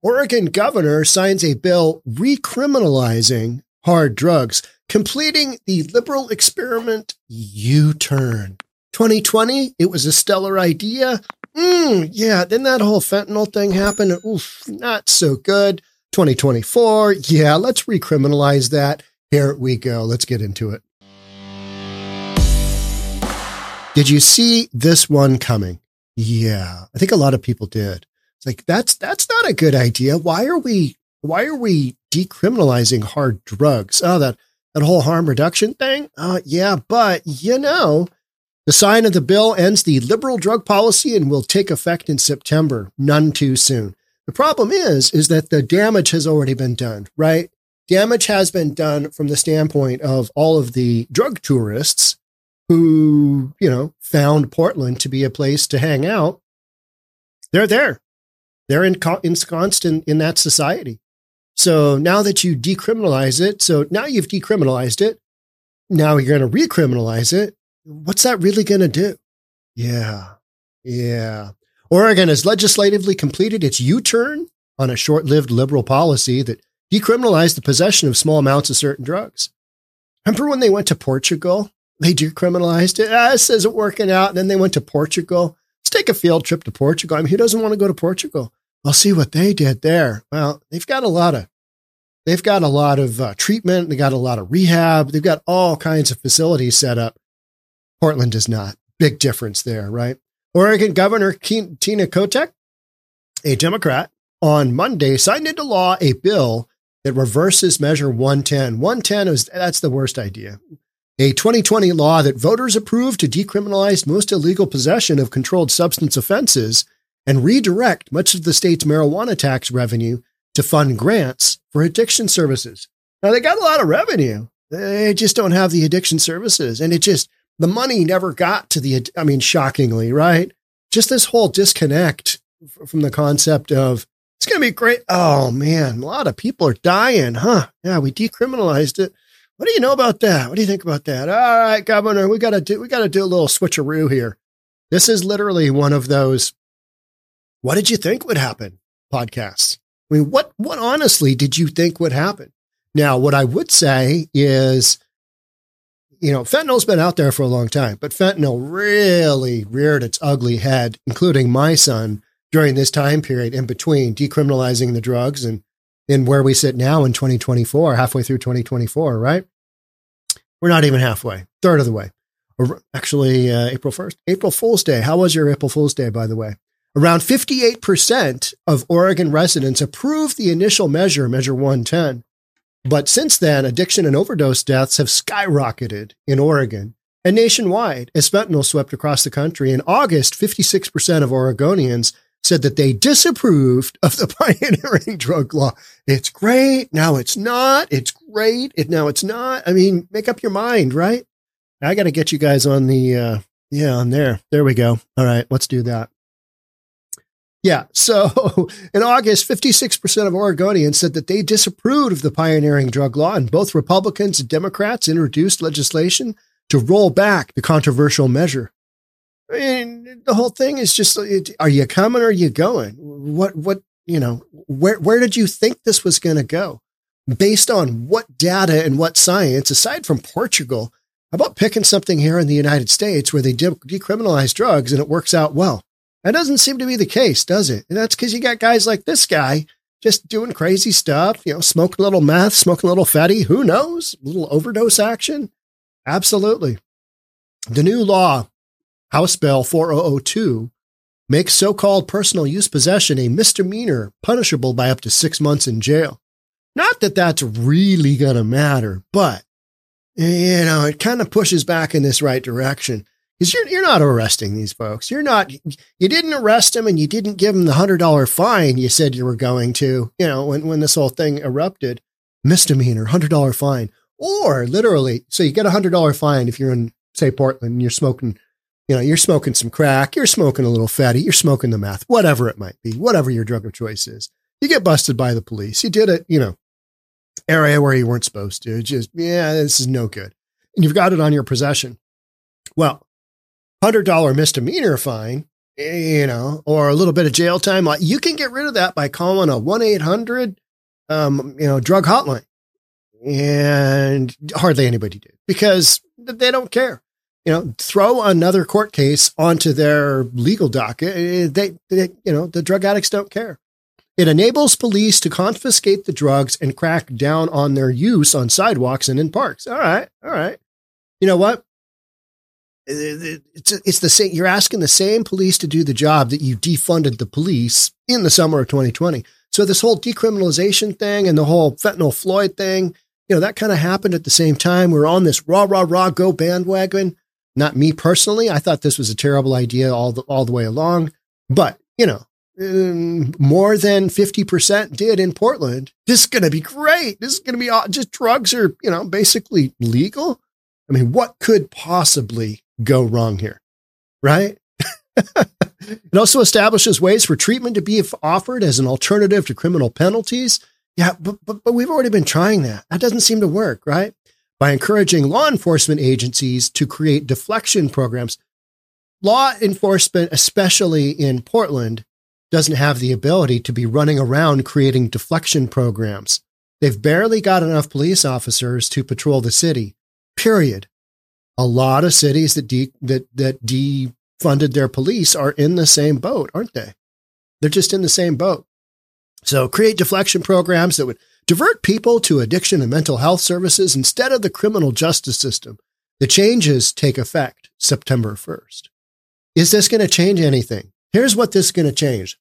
Oregon governor signs a bill recriminalizing hard drugs, completing the liberal experiment U-turn. 2020, it was a stellar idea. Yeah, didn't that whole fentanyl thing happen? Oof, not so good. 2024, yeah, let's recriminalize that. Here we go. Let's get into it. Did you see this one coming? Yeah, I think a lot of people did. It's like, that's not a good idea. Why are we decriminalizing hard drugs? Oh, that whole harm reduction thing? Yeah, but the sign of the bill ends the liberal drug policy and will take effect in September. None too soon. The problem is that the damage has already been done, right? Damage has been done from the standpoint of all of the drug tourists who, found Portland to be a place to hang out. They're there. They're ensconced in that society. So now that you decriminalize it, so now you've decriminalized it, now you're going to recriminalize it. What's that really going to do? Yeah. Oregon has legislatively completed its U-turn on a short-lived liberal policy that decriminalized the possession of small amounts of certain drugs. Remember when they went to Portugal? They decriminalized it. This isn't working out. And then they went to Portugal. Let's take a field trip to Portugal. I mean, who doesn't want to go to Portugal? Well, see what they did there. Well, they've got a lot of treatment. They got a lot of rehab. They've got all kinds of facilities set up. Portland does not. Big difference there, right? Oregon Governor Tina Kotek, a Democrat, on Monday signed into law a bill that reverses Measure 110. 110 that's the worst idea. A 2020 law that voters approved to decriminalize most illegal possession of controlled substance offenses and redirect much of the state's marijuana tax revenue to fund grants for addiction services. Now, they got a lot of revenue. They just don't have the addiction services. And the money never got to shockingly, right? Just this whole disconnect from the concept of, it's going to be great. Oh man, a lot of people are dying, huh? Yeah, we decriminalized it. What do you know about that? What do you think about that? All right, Governor, we got to do a little switcheroo here. This is literally one of those, what did you think would happen podcasts? I mean, what honestly did you think would happen? Now, what I would say is, fentanyl's been out there for a long time, but fentanyl really reared its ugly head, including my son, during this time period in between decriminalizing the drugs and in where we sit now in 2024, halfway through 2024, right? We're not even halfway, third of the way. Actually, April 1st, April Fool's Day. How was your April Fool's Day, by the way? Around 58% of Oregon residents approved the initial Measure 110. But since then, addiction and overdose deaths have skyrocketed in Oregon and nationwide as fentanyl swept across the country. In August, 56% of Oregonians said that they disapproved of the pioneering drug law. It's great. Now it's not. It's great. Now it's not. I mean, make up your mind, right? I got to get you guys on the, on there. There we go. All right, let's do that. Yeah. So in August, 56% of Oregonians said that they disapproved of the pioneering drug law, and both Republicans and Democrats introduced legislation to roll back the controversial measure. I mean, the whole thing is just, are you coming or are you going? Where did you think this was going to go? Based on what data and what science, aside from Portugal, how about picking something here in the United States where they decriminalize drugs and it works out well? That doesn't seem to be the case, does it? And that's because you got guys like this guy just doing crazy stuff, smoking a little meth, smoking a little fatty, who knows? A little overdose action. Absolutely. The new law, House Bill 4002, makes so-called personal use possession a misdemeanor punishable by up to 6 months in jail. Not that that's really going to matter, but, it kind of pushes back in this right direction. Because you're not arresting these folks. You didn't arrest them and you didn't give them the $100 fine you said you were going to, when this whole thing erupted. Misdemeanor, $100 fine. Or literally, so you get a $100 fine if you're in, say, Portland and you're smoking, you're smoking some crack, you're smoking a little fatty, you're smoking the meth, whatever it might be, whatever your drug of choice is. You get busted by the police. You did it, area where you weren't supposed to. This is no good. And you've got it on your possession. Well, $100 misdemeanor fine or a little bit of jail time. You can get rid of that by calling a 1-800, drug hotline. And hardly anybody did because they don't care. Throw another court case onto their legal docket. The drug addicts don't care. It enables police to confiscate the drugs and crack down on their use on sidewalks and in parks. All right. You know what? It's the same. You're asking the same police to do the job that you defunded the police in the summer of 2020. So this whole decriminalization thing and the whole fentanyl Floyd thing, that kind of happened at the same time. We're on this rah, go bandwagon. Not me personally. I thought this was a terrible idea all the way along, but more than 50% did in Portland. This is going to be great. This is going to be just drugs are, basically legal. I mean, what could possibly go wrong here? Right? It also establishes ways for treatment to be offered as an alternative to criminal penalties. Yeah, but we've already been trying that. That doesn't seem to work, right? By encouraging law enforcement agencies to create deflection programs. Law enforcement, especially in Portland, doesn't have the ability to be running around creating deflection programs. They've barely got enough police officers to patrol the city, period. A lot of cities that defunded their police are in the same boat, aren't they? They're just in the same boat. So create deflection programs that would divert people to addiction and mental health services instead of the criminal justice system. The changes take effect September 1st. Is this going to change anything? Here's what this is going to change.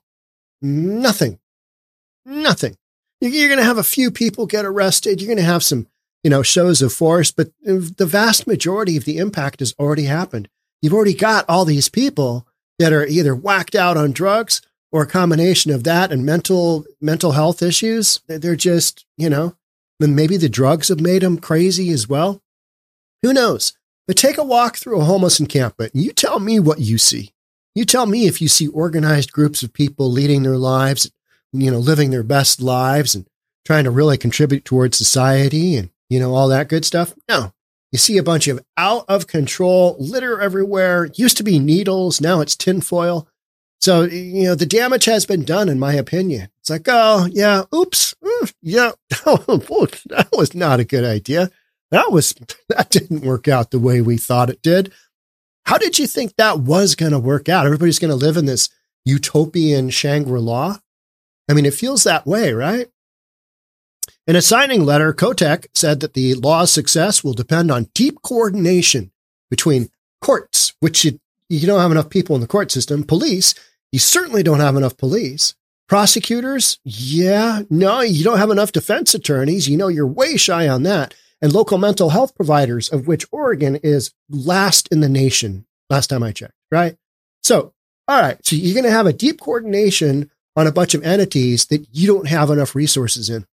Nothing. You're going to have a few people get arrested. You're going to have some, shows of force, but the vast majority of the impact has already happened. You've already got all these people that are either whacked out on drugs or a combination of that and mental health issues. They're just, then maybe the drugs have made them crazy as well. Who knows? But take a walk through a homeless encampment and you tell me what you see. You tell me if you see organized groups of people leading their lives, living their best lives and trying to really contribute towards society and, all that good stuff. No, you see a bunch of out of control litter everywhere. Used to be needles. Now it's tinfoil. So, the damage has been done, in my opinion. It's like, oh, yeah, oops. Yeah, that was not a good idea. That didn't work out the way we thought it did. How did you think that was going to work out? Everybody's going to live in this utopian Shangri-La? I mean, it feels that way, right? In a signing letter, Kotek said that the law's success will depend on deep coordination between courts, which you don't have enough people in the court system, police, you certainly don't have enough police, prosecutors, yeah, no, you don't have enough defense attorneys, you're way shy on that, and local mental health providers, of which Oregon is last in the nation, last time I checked, right? So, all right, so you're going to have a deep coordination on a bunch of entities that you don't have enough resources in.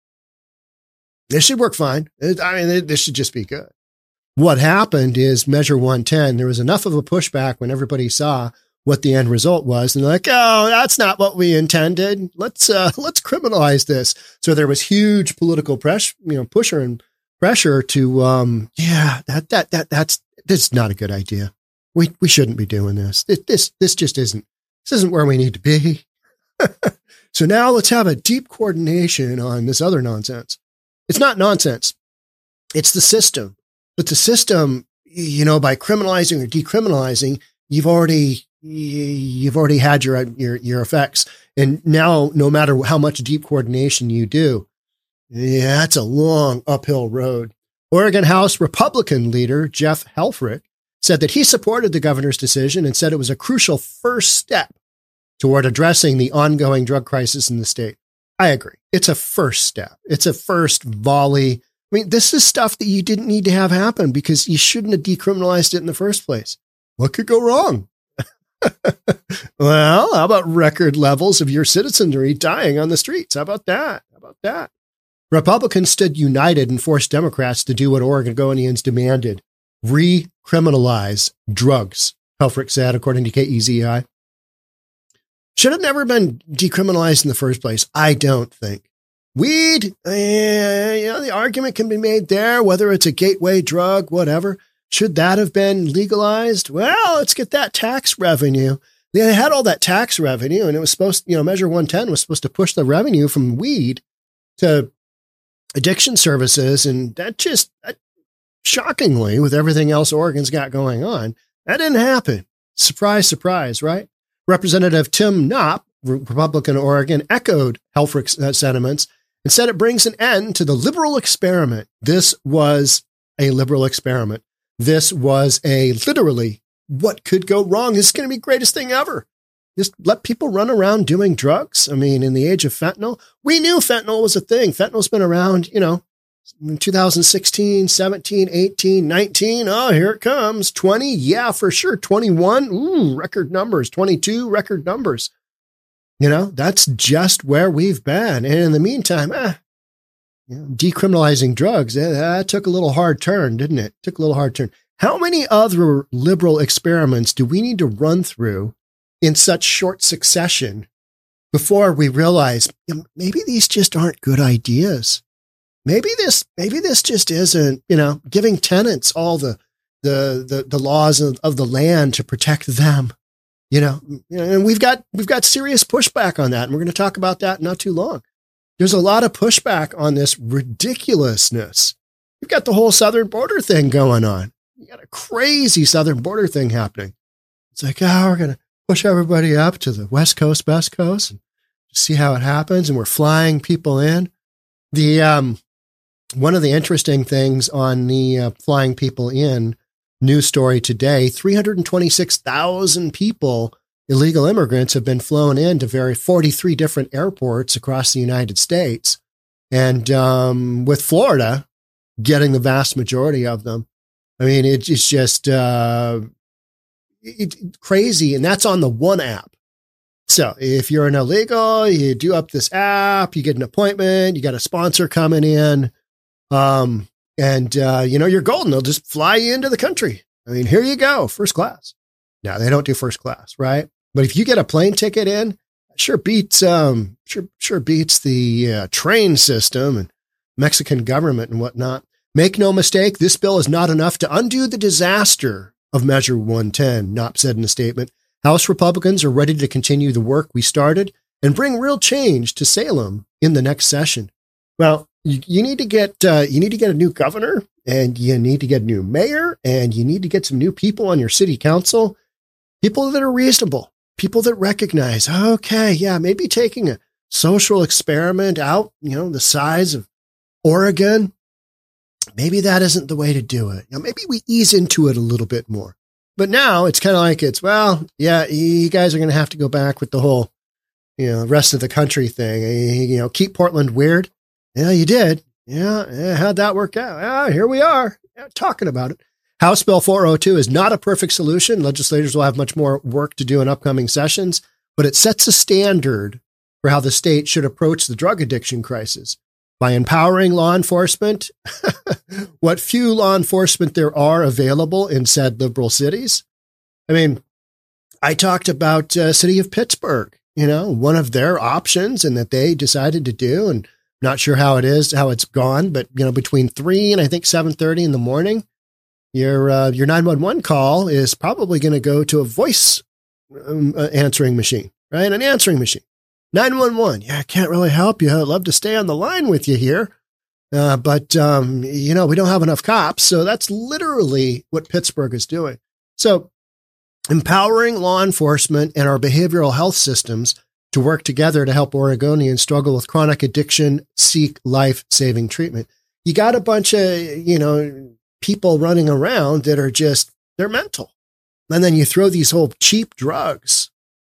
This should work fine. This should just be good. What happened is Measure 110, there was enough of a pushback when everybody saw what the end result was. And they're like, oh, that's not what we intended. Let's criminalize this. So there was huge political pressure, pressure to, that's not a good idea. We shouldn't be doing this. This just isn't, this isn't where we need to be. So now let's have a deep coordination on this other nonsense. It's not nonsense. It's the system. But the system, by criminalizing or decriminalizing, you've already had your effects. And now, no matter how much deep coordination you do, it's a long uphill road. Oregon House Republican leader Jeff Helfrich said that he supported the governor's decision and said it was a crucial first step toward addressing the ongoing drug crisis in the state. I agree. It's a first step. It's a first volley. I mean, this is stuff that you didn't need to have happen because you shouldn't have decriminalized it in the first place. What could go wrong? Well, how about record levels of your citizenry dying on the streets? How about that? Republicans stood united and forced Democrats to do what Oregonians demanded: recriminalize drugs, Helfrich said, according to KEZI. Should have never been decriminalized in the first place. I don't think. Weed, the argument can be made there, whether it's a gateway drug, whatever. Should that have been legalized? Well, let's get that tax revenue. They had all that tax revenue, and it was supposed, Measure 110 was supposed to push the revenue from weed to addiction services. And that shockingly, with everything else Oregon's got going on, that didn't happen. Surprise, surprise, right? Representative Tim Knopp, Republican Oregon, echoed Helfrich's sentiments and said it brings an end to the liberal experiment. This was a liberal experiment. This was literally what could go wrong. This is going to be the greatest thing ever. Just let people run around doing drugs. I mean, in the age of fentanyl, we knew fentanyl was a thing. Fentanyl's been around, in 2016, 17, 18, 19. Oh, here it comes. 20. Yeah, for sure. 21. Ooh, record numbers. 22 record numbers. That's just where we've been. And in the meantime, decriminalizing drugs, that took a little hard turn, didn't it? Took a little hard turn. How many other liberal experiments do we need to run through in such short succession before we realize maybe these just aren't good ideas? Maybe this just isn't, giving tenants all the laws of the land to protect them, and we've got serious pushback on that. And we're going to talk about that not too long. There's a lot of pushback on this ridiculousness. You've got the whole southern border thing going on. You got a crazy southern border thing happening. It's like, we're going to push everybody up to the West Coast, and see how it happens. And we're flying people in. One of the interesting things on the flying people in news story today, 326,000 people, illegal immigrants, have been flown in to 43 different airports across the United States. And with Florida getting the vast majority of them. I mean, it's just crazy. And that's on the one app. So if you're an illegal, you do up this app, you get an appointment, you got a sponsor coming in. You're golden. They'll just fly you into the country. I mean, here you go. First class. Now they don't do first class, right? But if you get a plane ticket in, sure beats the train system and Mexican government and whatnot. Make no mistake, this bill is not enough to undo the disaster of Measure 110, Knopp said in a statement. House Republicans are ready to continue the work we started and bring real change to Salem in the next session. Well, you need to get a new governor, and you need to get a new mayor, and you need to get some new people on your city council, people that are reasonable, people that recognize, okay, yeah, maybe taking a social experiment out, the size of Oregon, maybe that isn't the way to do it. Maybe we ease into it a little bit more. But now it's kind of like you guys are going to have to go back with the whole, rest of the country thing. Keep Portland weird. Yeah, you did. Yeah. How'd that work out? Here we are talking about it. House Bill 402 is not a perfect solution. Legislators will have much more work to do in upcoming sessions, but it sets a standard for how the state should approach the drug addiction crisis by empowering law enforcement, what few law enforcement there are available in said liberal cities. I mean, I talked about city of Pittsburgh, one of their options and that they decided to do, and not sure how it's gone, but between 3 and I think 7:30 in the morning, your 911 call is probably going to go to a voice answering machine, right? An answering machine. 911. Yeah, I can't really help you. I'd love to stay on the line with you here. But we don't have enough cops. So that's literally what Pittsburgh is doing. So empowering law enforcement and our behavioral health systems to work together to help Oregonians struggle with chronic addiction, seek life-saving treatment. You got a bunch of, people running around that are they're mental. And then you throw these whole cheap drugs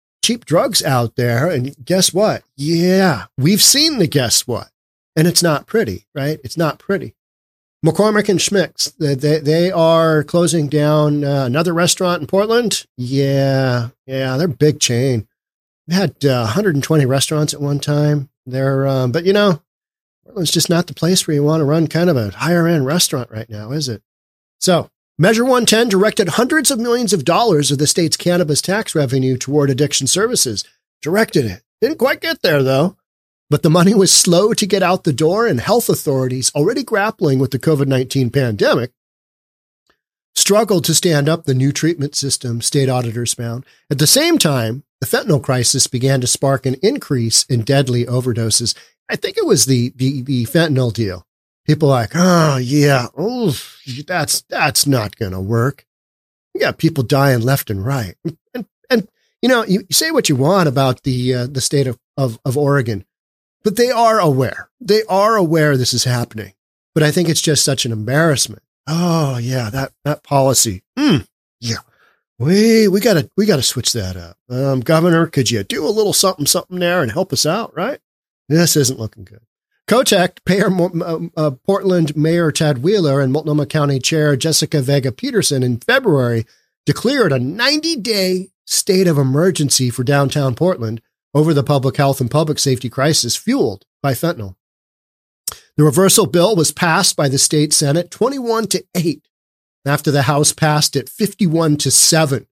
out there. And guess what? Yeah, we've seen the guess what. And it's not pretty, right? It's not pretty. McCormick and Schmick's, they are closing down another restaurant in Portland. Yeah, they're a big chain. We had 120 restaurants at one time. But Portland's just not the place where you want to run kind of a higher end restaurant right now, is it? So Measure 110 directed hundreds of millions of dollars of the state's cannabis tax revenue toward addiction services. Directed it. Didn't quite get there though. But the money was slow to get out the door, and health authorities already grappling with the COVID-19 pandemic struggled to stand up the new treatment system, state auditors found. At the same time, the fentanyl crisis began to spark an increase in deadly overdoses. I think it was the fentanyl deal. People are like, oh, yeah, that's not going to work. You got people dying left and right. And you say what you want about the state of Oregon, but they are aware. They are aware this is happening. But I think it's just such an embarrassment. Oh, yeah, that policy. Yeah, we got to switch that up. Governor, could you do a little something there and help us out, right? This isn't looking good. Kotek, Portland Mayor Ted Wheeler and Multnomah County Chair Jessica Vega Peterson in February declared a 90-day state of emergency for downtown Portland over the public health and public safety crisis fueled by fentanyl. The reversal bill was passed by the state Senate 21-8 after the House passed it 51-7.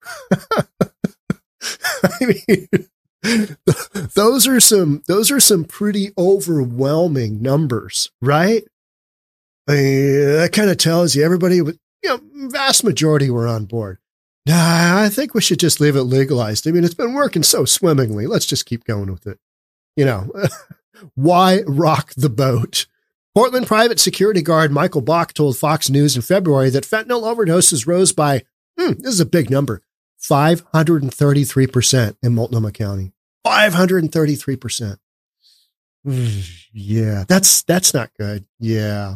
I mean, those are some pretty overwhelming numbers, right? I mean, that kind of tells you everybody, vast majority were on board. Nah, I think we should just leave it legalized. I mean, it's been working so swimmingly. Let's just keep going with it. Why rock the boat? Portland private security guard Michael Bach told Fox News in February that fentanyl overdoses rose by, this is a big number, 533% in Multnomah County. 533%. Yeah, that's not good. Yeah.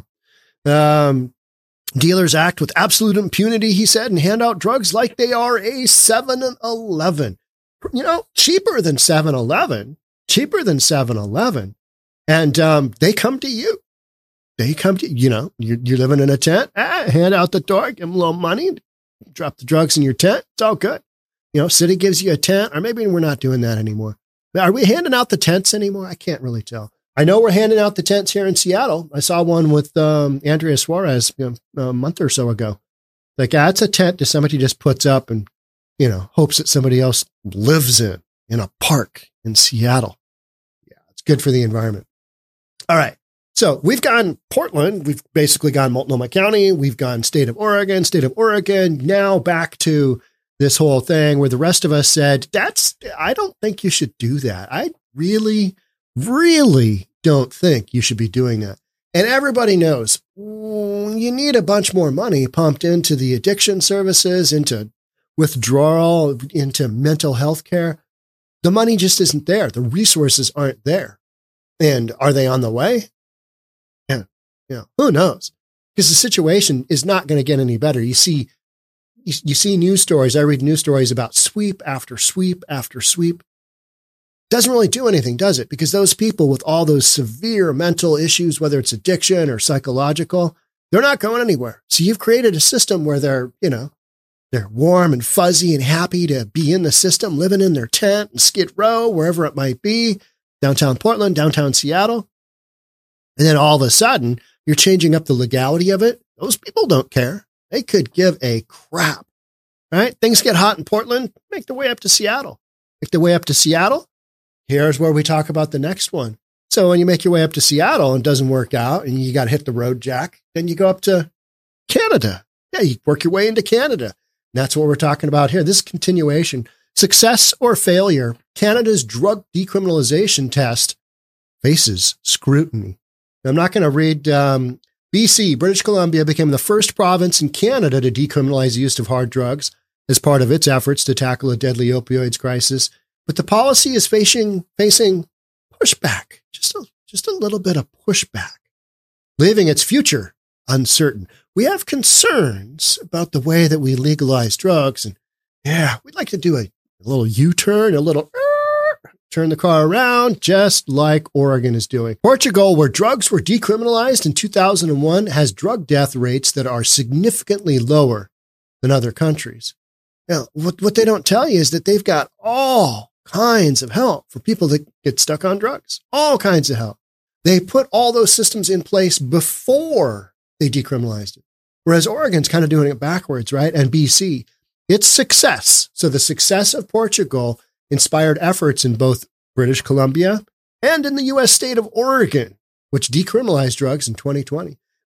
Dealers act with absolute impunity, he said, and hand out drugs like they are a 7-Eleven. Cheaper than 7-Eleven. Cheaper than 7-Eleven. And they come to you. They come to, you're living in a tent, hand out the door, give them a little money, drop the drugs in your tent. It's all good. City gives you a tent, or maybe we're not doing that anymore. Are we handing out the tents anymore? I can't really tell. I know we're handing out the tents here in Seattle. I saw one with Andrea Suarez a month or so ago. Like, that's a tent that somebody just puts up and, hopes that somebody else lives in a park in Seattle. Yeah, it's good for the environment. All right. So we've gone Portland. We've basically gone Multnomah County. We've gone state of Oregon. Now back to this whole thing where the rest of us said, I don't think you should do that. I really, really don't think you should be doing that. And everybody knows you need a bunch more money pumped into the addiction services, into withdrawal, into mental health care. The money just isn't there. The resources aren't there. And are they on the way? Yeah. Who knows? Because the situation is not going to get any better. You see news stories. I read news stories about sweep after sweep after sweep. Doesn't really do anything, does it? Because those people with all those severe mental issues, whether it's addiction or psychological, they're not going anywhere. So you've created a system where they're warm and fuzzy and happy to be in the system, living in their tent and Skid Row, wherever it might be, downtown Portland, downtown Seattle. And then all of a sudden, you're changing up the legality of it. Those people don't care. They could give a crap, right? Things get hot in Portland, make their way up to Seattle. Here's where we talk about the next one. So when you make your way up to Seattle and it doesn't work out and you got to hit the road, Jack, then you go up to Canada. Yeah, you work your way into Canada. And that's what we're talking about here. This continuation, success or failure, Canada's drug decriminalization test faces scrutiny. I'm not going to read BC, British Columbia became the first province in Canada to decriminalize the use of hard drugs as part of its efforts to tackle a deadly opioids crisis. But the policy is facing pushback, just a little bit of pushback, leaving its future uncertain. We have concerns about the way that we legalize drugs. And we'd like to do a little U-turn, turn the car around, just like Oregon is doing. Portugal, where drugs were decriminalized in 2001, has drug death rates that are significantly lower than other countries. Now, what they don't tell you is that they've got all kinds of help for people that get stuck on drugs. All kinds of help. They put all those systems in place before they decriminalized it. Whereas Oregon's kind of doing it backwards, right? And BC, it's success. So the success of Portugal inspired efforts in both British Columbia and in the U.S. state of Oregon, which decriminalized drugs in 2020.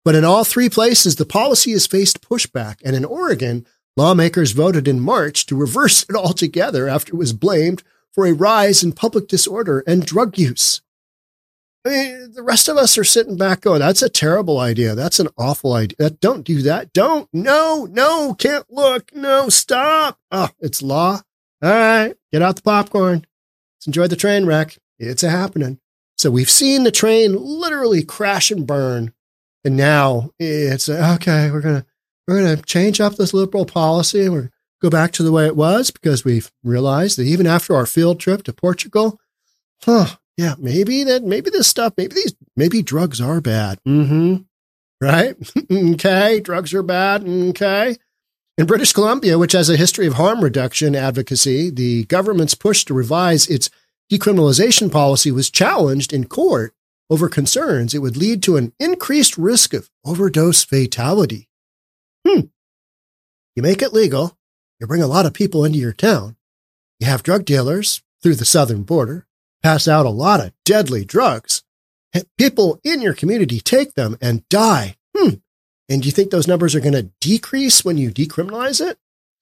But in all three places, the policy has faced pushback. And in Oregon, lawmakers voted in March to reverse it altogether after it was blamed for a rise in public disorder and drug use. I mean, the rest of us are sitting back going, that's a terrible idea. That's an awful idea. Don't do that. Don't. No, can't look. No, stop. Oh, it's law. All right, get out the popcorn. Let's enjoy the train wreck. It's a happening. So we've seen the train literally crash and burn. And now it's okay. We're gonna change up this liberal policy. We're go back to the way it was because we've realized that even after our field trip to Portugal, yeah, maybe this stuff, maybe drugs are bad. Right? Okay, drugs are bad. Okay. In British Columbia, which has a history of harm reduction advocacy, the government's push to revise its decriminalization policy was challenged in court over concerns it would lead to an increased risk of overdose fatality. You make it legal. You bring a lot of people into your town. You have drug dealers through the southern border, pass out a lot of deadly drugs. People in your community take them and die. And do you think those numbers are going to decrease when you decriminalize it?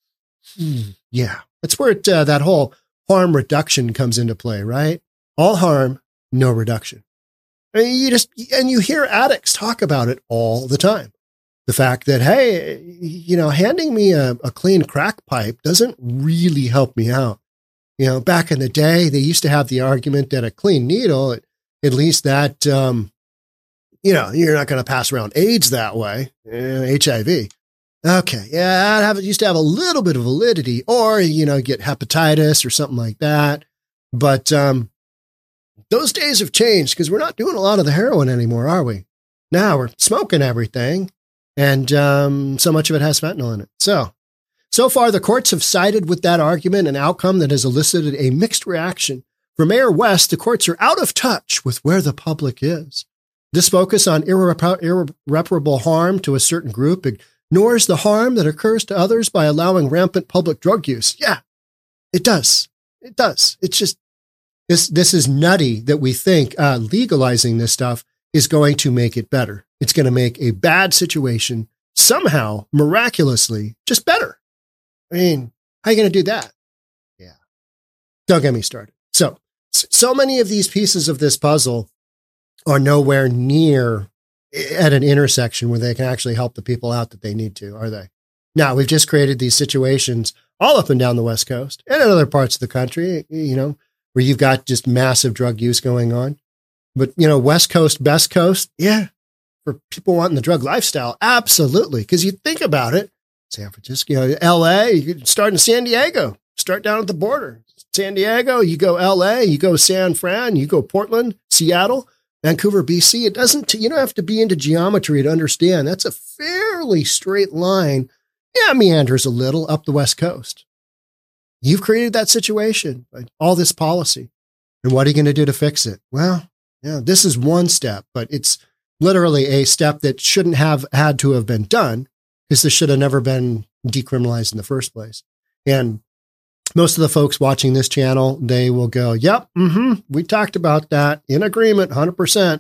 Yeah, that's where that whole harm reduction comes into play, right? All harm, no reduction. I mean, you hear addicts talk about it all the time. The fact that, hey, handing me a clean crack pipe doesn't really help me out. Back in the day, they used to have the argument that a clean needle, at least that, you're not going to pass around AIDS that way, HIV. Okay, yeah, it used to have a little bit of validity, or, get hepatitis or something like that. But those days have changed because we're not doing a lot of the heroin anymore, are we? Now we're smoking everything, and so much of it has fentanyl in it. So far, the courts have sided with that argument, an outcome that has elicited a mixed reaction. For Mayor West, the courts are out of touch with where the public is. This focus on irreparable harm to a certain group ignores the harm that occurs to others by allowing rampant public drug use. Yeah, it does. It does. It's just, this is nutty that we think legalizing this stuff is going to make it better. It's going to make a bad situation somehow, miraculously, just better. I mean, how are you going to do that? Yeah. Don't get me started. So many of these pieces of this puzzle are nowhere near at an intersection where they can actually help the people out that they need to, are they? Now, we've just created these situations all up and down the West Coast and in other parts of the country, where you've got just massive drug use going on. But, West Coast, best coast, yeah, for people wanting the drug lifestyle, absolutely. Because you think about it, San Francisco, LA, you could start in San Diego, start down at the border. San Diego, you go LA, you go San Fran, you go Portland, Seattle, Vancouver, BC. You don't have to be into geometry to understand. That's a fairly straight line. Yeah, meanders a little up the West Coast. You've created that situation by all this policy. And what are you going to do to fix it? Well, yeah, this is one step, but it's literally a step that shouldn't have had to have been done because this should have never been decriminalized in the first place. And most of the folks watching this channel, they will go, yep, we talked about that, in agreement, 100%.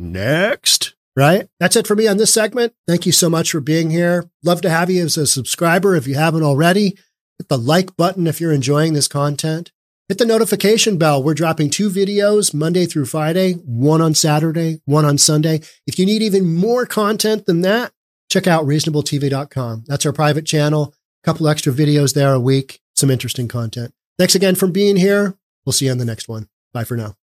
Next, right? That's it for me on this segment. Thank you so much for being here. Love to have you as a subscriber if you haven't already. Hit the like button if you're enjoying this content. Hit the notification bell. We're dropping 2 videos Monday through Friday, one on Saturday, one on Sunday. If you need even more content than that, check out reasonabletv.com. That's our private channel. A couple extra videos there a week. Some interesting content. Thanks again for being here. We'll see you on the next one. Bye for now.